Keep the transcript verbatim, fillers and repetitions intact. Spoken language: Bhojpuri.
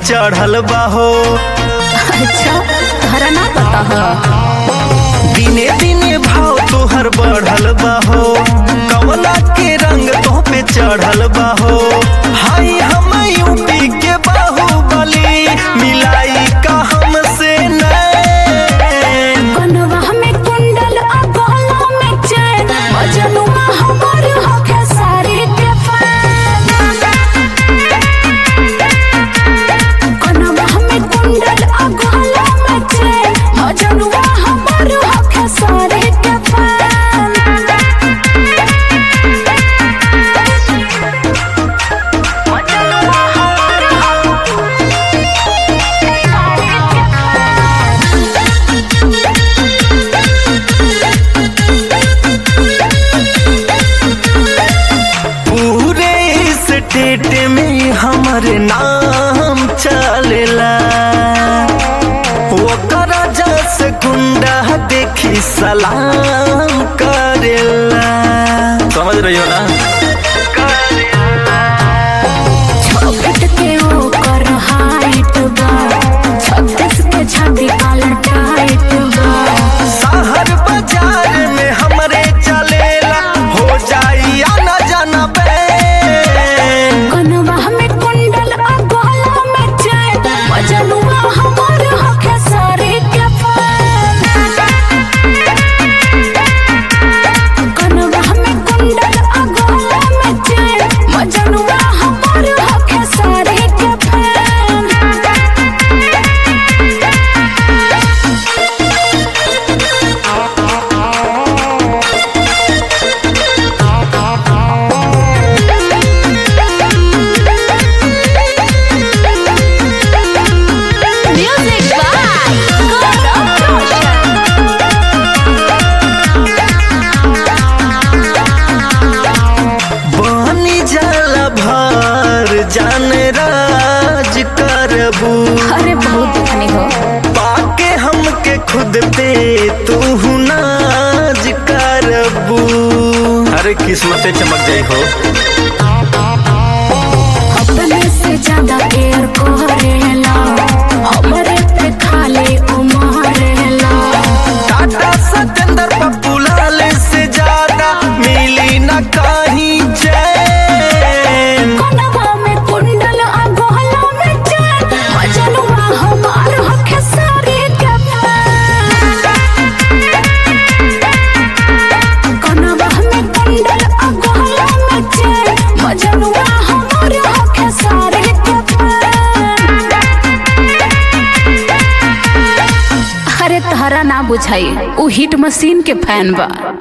चढ़ल बाहो। अच्छा तोहरा ना पता है। दिने दिने भाव तोहर बढ़ल बाहो, कमला के रंग तो पे चढ़ल बाहो। हाय हम यूपी के बाहुबली, मिलाई का हमसे कनवा में कुंडल आ गला में चैन, मजनुआ हमर होके सारी के फैन। कनवा में कुंडल आ गला में चैन, मजनुआ हमर होके सारी के फैन। मजनुआ हमर पूरे स्टेट में हमारे नाम चलेला। ओकर जस गुंडा देखी सलाम करेला। समझ रही हो ना? छब्बीस के ओकर हाइट बा, छत्तीस के छाती काला टाइट बा। शहर बाजार में हमरे चलेला, हो जाई आना जाना पे। कनवा में कुंडल आ गला में चैन, मजनुआ हमर होके सारी के फैन। कनवा में कुंडल आ गला में चैन, मजनुआ हमर होके सारी के fan. Music by Gaurav Roshan। बनी जाला भर जान राज करबू। अरे बहुत देखनी हो। पाके हमके खुद पे तू नाज करबू। अरे किस्मतें चमक जाई हो। अपने से ज्यादा केयर करेला, हमरे पे खाली उमरेला। टाटा सतेंद्र पप्पू लाल से ज्यादा मिली न कहीं चैन। कनवा में कुंडल आ गला में चैन, मजनुआ हमार होके सारी के फैन। कनवा में कुंडल आ गला में चैन, मजनुआ हमार होके सारी के फैन। अरे तहरा ना बुझाई, उ हिट मशीन के फैन बा।